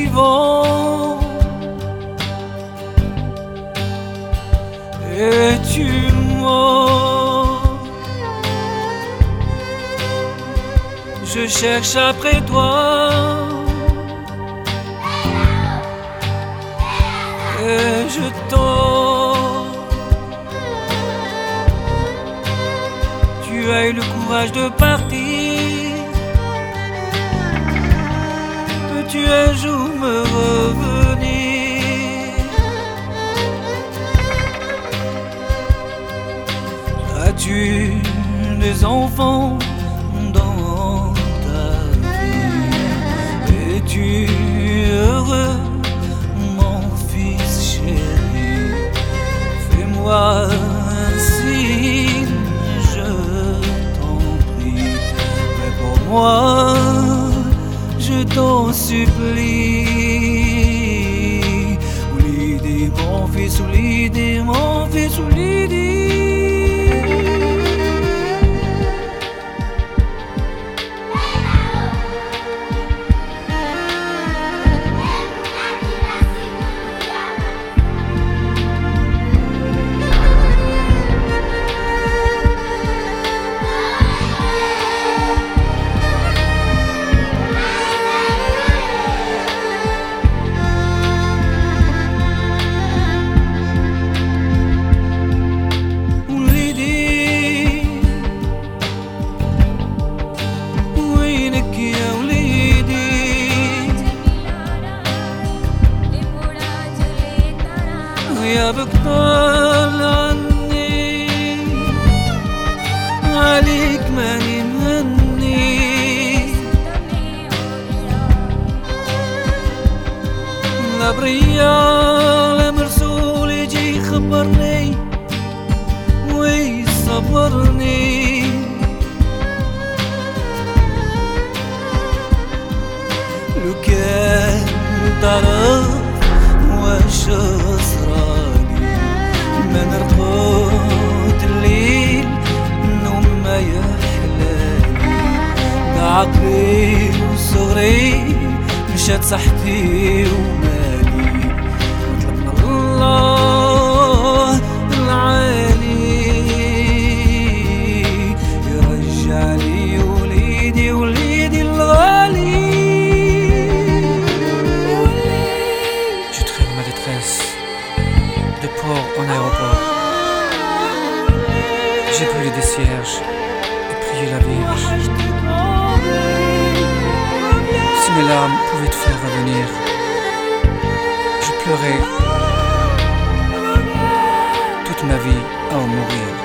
vivant et tu mens. Je cherche après toi et je tends. Tu as eu le courage de partir. Peux-tu un jour me revenir? As-tu des enfants dans ta vie? Es-tu heureux, mon fils chéri? Fais-moi un signe, je t'en prie. Mais pour moi, je t'en supplie. Oulidi, mon fils, Oulidi, mon fils, Oulidi. يا بطل عني عليك ماني مهني لا بريا لا مرسول يجي يخبرني ويصبرني لو كان تعرف واش صرالي ما نرقد الليل النوم ما يحلالي بعقلي وصغري مشات صحتي ومالي طلبنا الله العالي يرجع لي وليدي وليدي الغالي. De port en aéroport, j'ai brûlé des cierges et prié la Vierge. Si mes larmes pouvaient te faire revenir, je pleurais toute ma vie à en mourir.